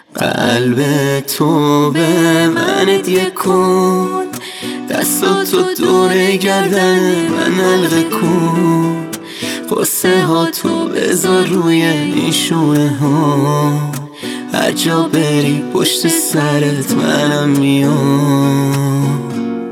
قلب تو به من هدیه کن، دستاتو دور گردن من حلقه کن، قصه ها تو بذار روی این شونه ها، هر جا بری پشت سرت منم میام.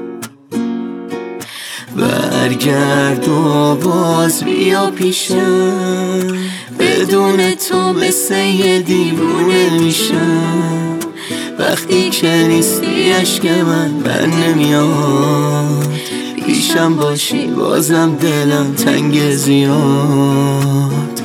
برگرد و باز بیا پیشم، بدون تو مثل یه دیوونه میشم، وقتی که نیستی عشق من بر نمیاد، پیشم باشی بازم دلم تنگ زیاد.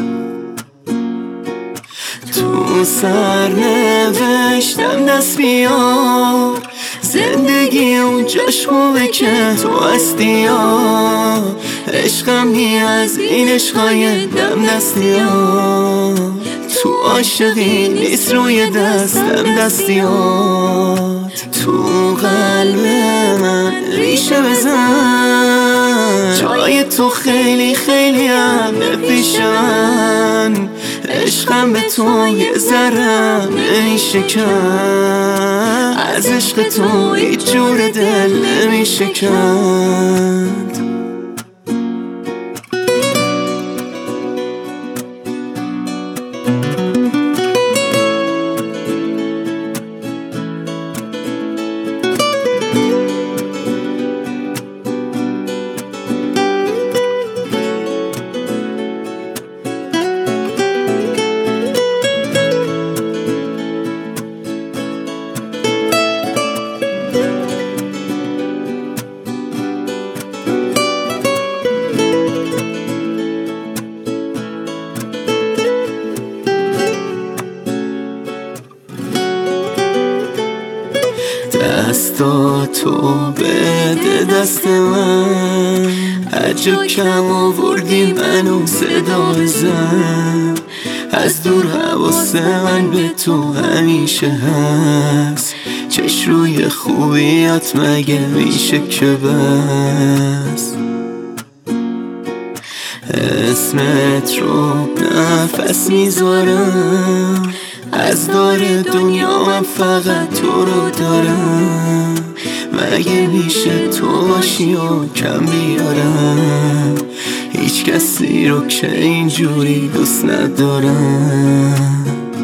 تو سر نوشتم دست بیار، زندگی اون جاش خوبه که تو هستی یا عشقم نی از این عشقای دم دستیار، تو عاشقی نیست روی دستم دستیار، تو قلب من ریشه بزن، جای تو خیلی خیلی همه پیش من، عشقم به تو یه ذره نمیشکن، از عشق تو هیچ جور دل نمیشکند. دستاتو بده دست من، هر جا کم آوردی منو صدا بزن، از دور حواس من به تو همیشه هست، چش روی خوبیات مگه میشه که بس، اسمت رو نفس میذارم، از دار دنیا من فقط تو رو دارم، مگه میشه تو باشی و کم بیارم، هیچ کسی رو که اینجوری دوست ندارم.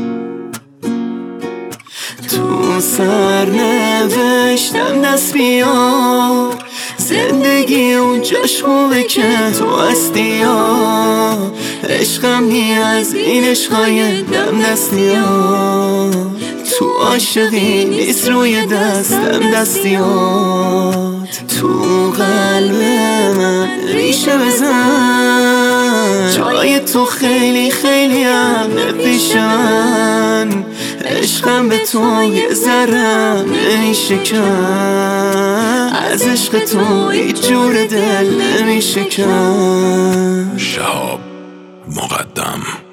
تو سر نوشتم دست بیار، زندگی اون جاش خوبه که تو هستی یا عشقم نی از این عشقای دم دستیار، تو عاشقی نیست روی دستم دستیار، تو قلب من ریشه بزن، جای تو خیلی خیلی همه پیش من، عشقم به تو یه ذره نمیشکن، از عشق تو هیچ جور دل نمیشکن. شهاب مقدم.